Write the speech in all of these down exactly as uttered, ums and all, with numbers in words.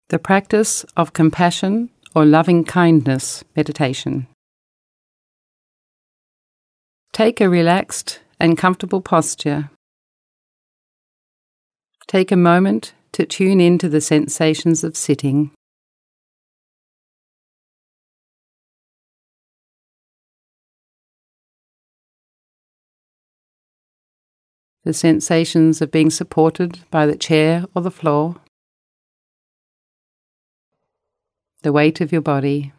The practice of compassion or loving kindness meditation. Take a relaxed and comfortable posture. Take a moment to tune into the sensations of sitting. The sensations of being supported by the chair or the floor. The weight of your body.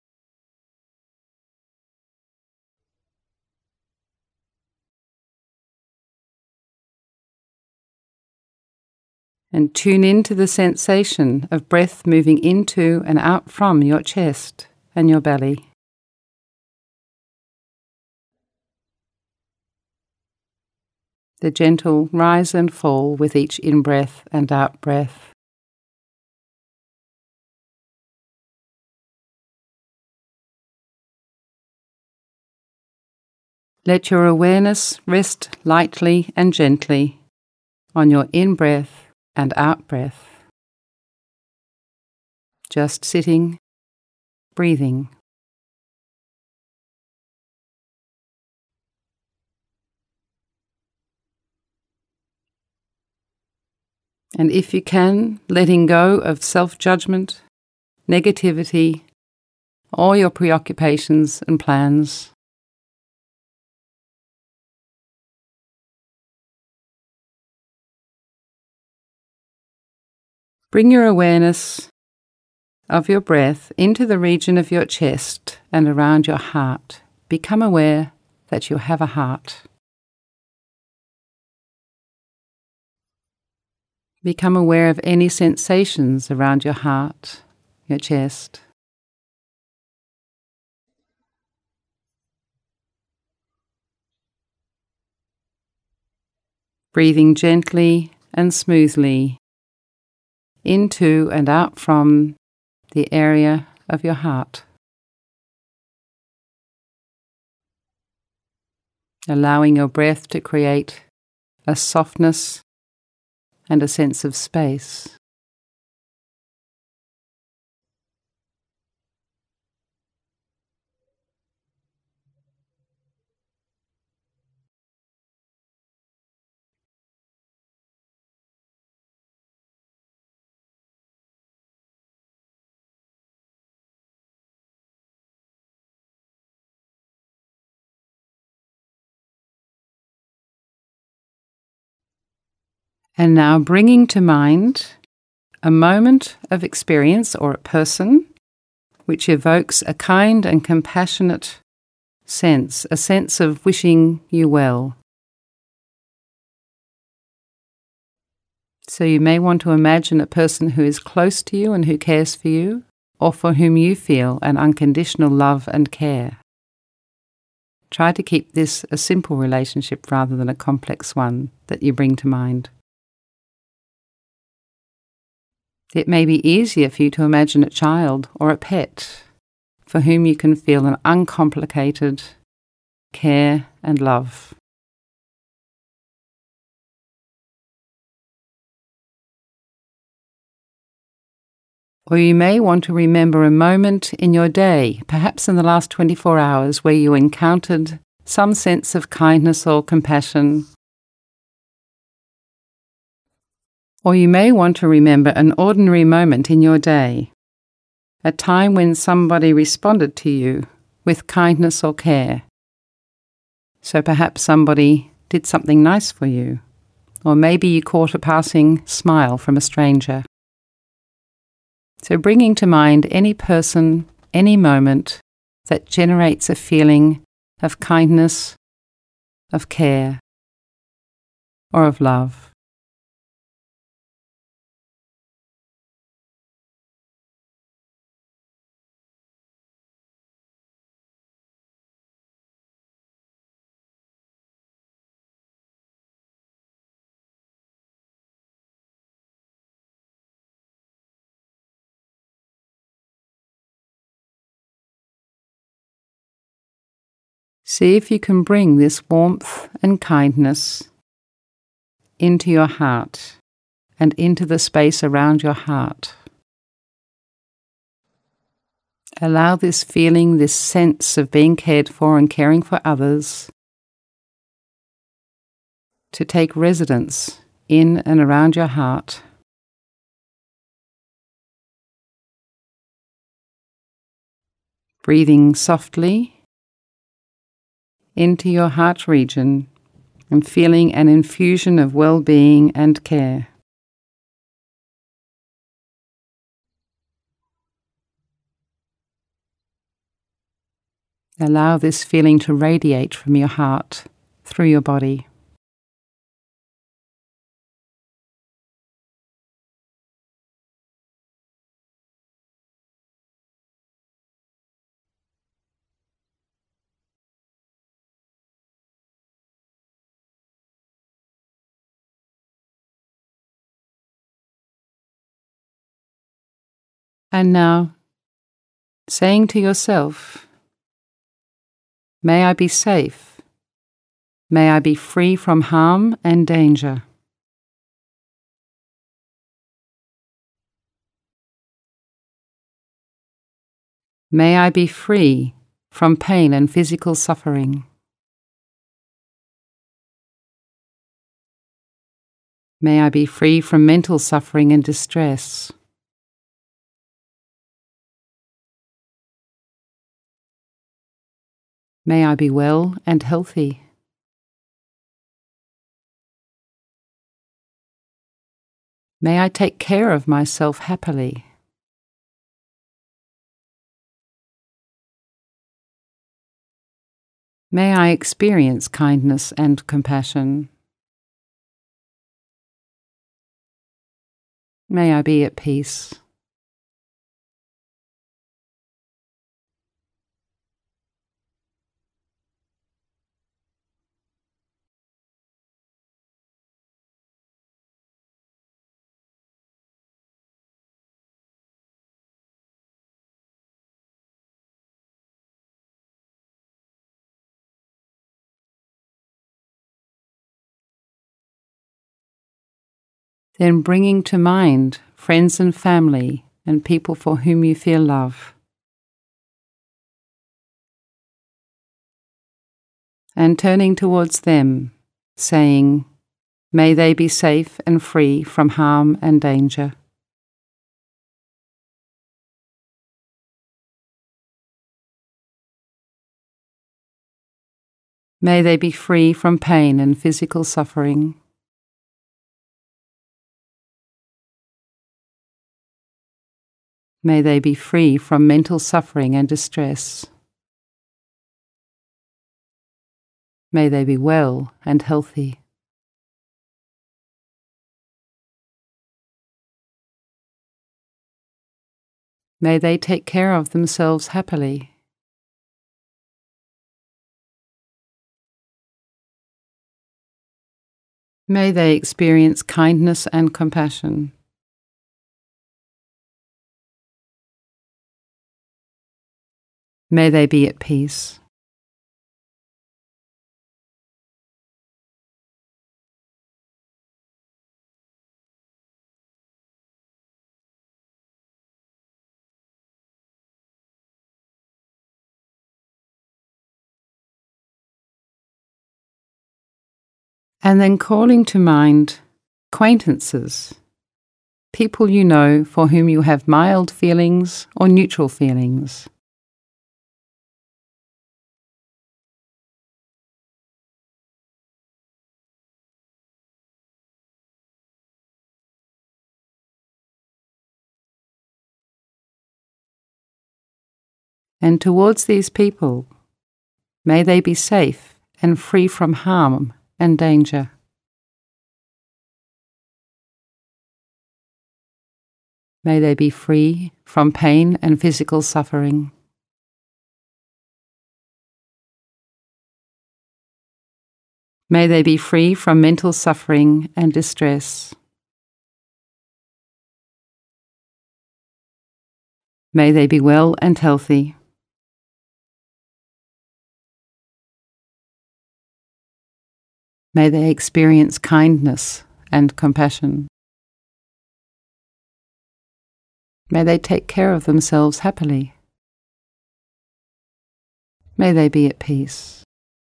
And tune into the sensation of breath moving into and out from your chest and your belly. The gentle rise and fall with each in-breath and out-breath. Let your awareness rest lightly and gently on your in-breath and out-breath. Just sitting, breathing. And if you can, letting go of self-judgment, negativity, all your preoccupations and plans. Bring your awareness of your breath into the region of your chest and around your heart. Become aware that you have a heart. Become aware of any sensations around your heart, your chest. Breathing gently and smoothly into and out from the area of your heart. Allowing your breath to create a softness and a sense of space. And now bringing to mind a moment of experience or a person which evokes a kind and compassionate sense, a sense of wishing you well. So you may want to imagine a person who is close to you and who cares for you, or for whom you feel an unconditional love and care. Try to keep this a simple relationship rather than a complex one that you bring to mind. It may be easier for you to imagine a child or a pet for whom you can feel an uncomplicated care and love. Or you may want to remember a moment in your day, perhaps in the last twenty-four hours, where you encountered some sense of kindness or compassion. Or you may want to remember an ordinary moment in your day, a time when somebody responded to you with kindness or care. So perhaps somebody did something nice for you, or maybe you caught a passing smile from a stranger. So bringing to mind any person, any moment that generates a feeling of kindness, of care, or of love. See if you can bring this warmth and kindness into your heart and into the space around your heart. Allow this feeling, this sense of being cared for and caring for others, to take residence in and around your heart. Breathing softly into your heart region and feeling an infusion of well-being and care. Allow this feeling to radiate from your heart through your body. And now, saying to yourself, may I be safe, may I be free from harm and danger. May I be free from pain and physical suffering. May I be free from mental suffering and distress. May I be well and healthy. May I take care of myself happily. May I experience kindness and compassion. May I be at peace. Then bringing to mind friends and family and people for whom you feel love. And turning towards them, saying, may they be safe and free from harm and danger. May they be free from pain and physical suffering. May they be free from mental suffering and distress. May they be well and healthy. May they take care of themselves happily. May they experience kindness and compassion. May they be at peace. And then calling to mind acquaintances, people you know for whom you have mild feelings or neutral feelings. And towards these people, may they be safe and free from harm and danger. May they be free from pain and physical suffering. May they be free from mental suffering and distress. May they be well and healthy. May they experience kindness and compassion. May they take care of themselves happily. May they be at peace.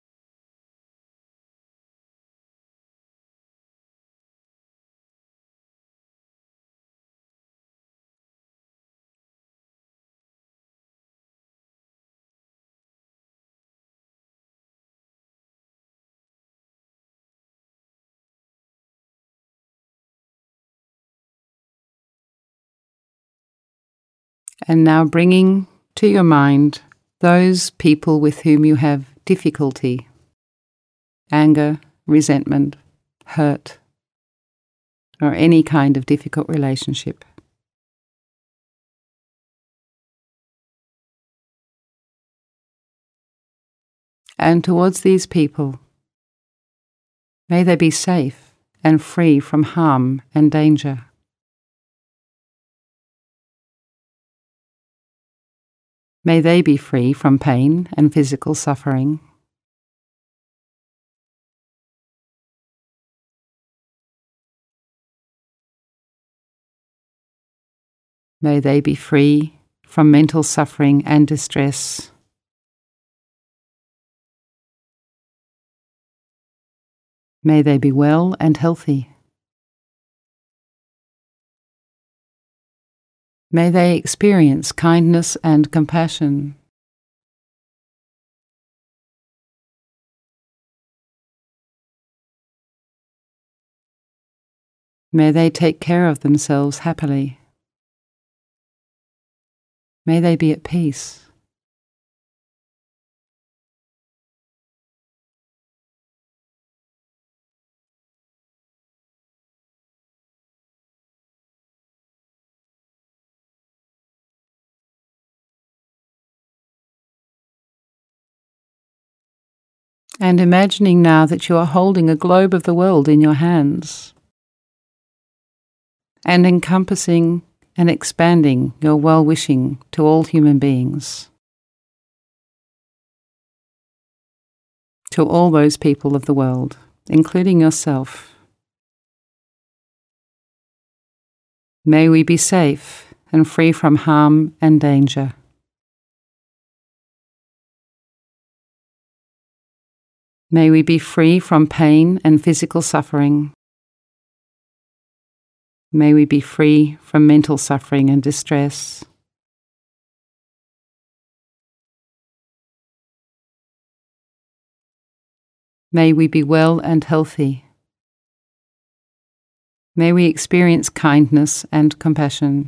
And now bringing to your mind those people with whom you have difficulty, anger, resentment, hurt, or any kind of difficult relationship. And towards these people, may they be safe and free from harm and danger. May they be free from pain and physical suffering. May they be free from mental suffering and distress. May they be well and healthy. May they experience kindness and compassion. May they take care of themselves happily. May they be at peace. And imagining now that you are holding a globe of the world in your hands and encompassing and expanding your well-wishing to all human beings, to all those people of the world, including yourself. May we be safe and free from harm and danger. May we be free from pain and physical suffering. May we be free from mental suffering and distress. May we be well and healthy. May we experience kindness and compassion.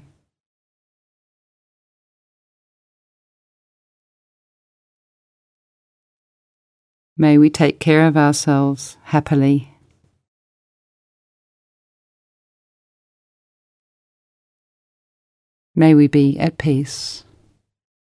May we take care of ourselves happily. May we be at peace.